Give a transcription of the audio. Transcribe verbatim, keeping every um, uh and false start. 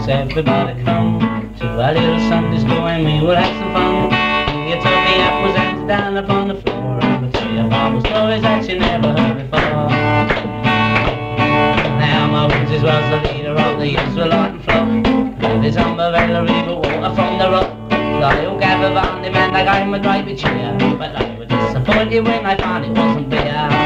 folks, everybody come to a little Sunday school and we will have some fun. You took the apples and down upon the floor, and I'll tell you Bible stories that you never heard before. Now Moses was the leader of the Israelite flock, with his umbrella river water from the rock. They all gathered round him and they gave him a great big cheer, but they were disappointed when they found it wasn't beer.